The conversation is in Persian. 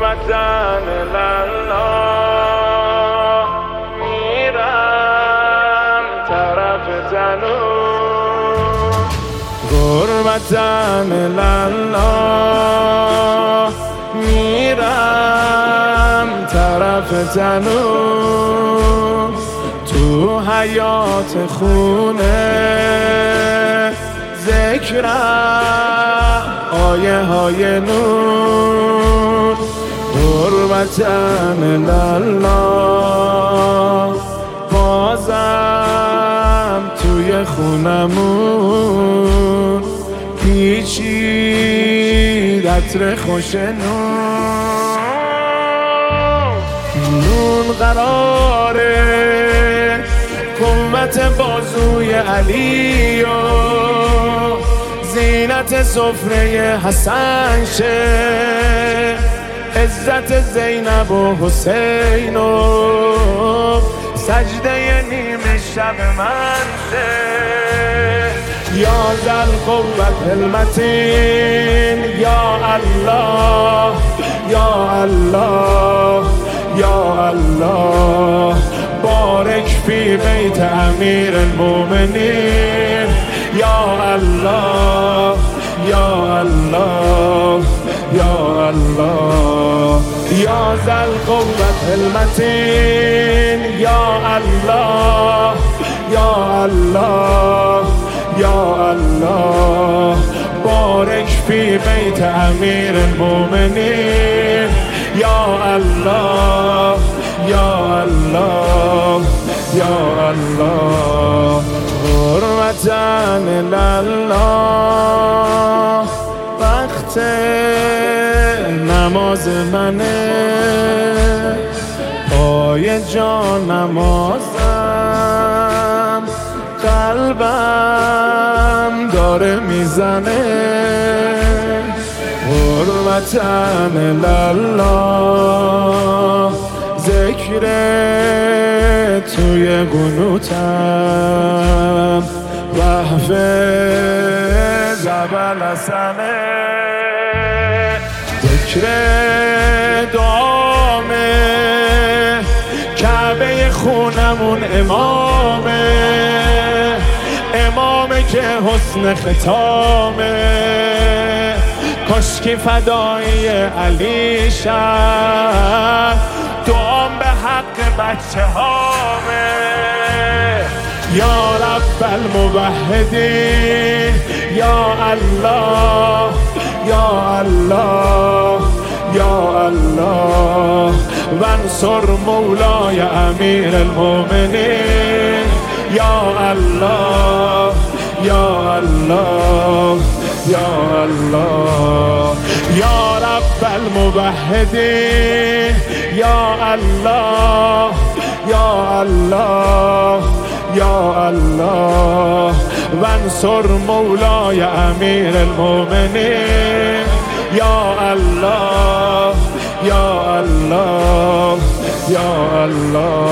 غربتن الله میرم طرف تنور غربتن الله میرم طرف تنور تو حیات خونه ذکرم آیه های نور غربتن الله بازم توی خونمون پیچید عطر خوش نون قراره قوت بازوی علی و زینت سفره حسن شه عزت زینب و حسین و سجده نیمه شب من شه یا ذل قوت المتین یا الله یا الله یا الله بارک فی بیت امیر المؤمنین یا الله یا الله یا الله یا ذل قوت المتین یا الله یا الله یا الله بارک فی بیت امیر المؤمنین یا الله یا الله یا الله غربتن الله وقت نماز منه پای جان نمازم قلبم داره میزنه غربتن الله ذکر توی قنوتم وحف جبل حسنه ذکر دعامه کعبه خونمون امامه که حسن ختامه کاشکی فدایی علی شد دعام به حق بچه هامه یا رب الموحدین یا الله یا الله یا الله وانصر مولای امیر المؤمنین یا الله یا الله یا الله یا رب الموحدین یا الله یا الله یا الله وانصر مولای امیر المؤمنین یا الله یا الله یا الله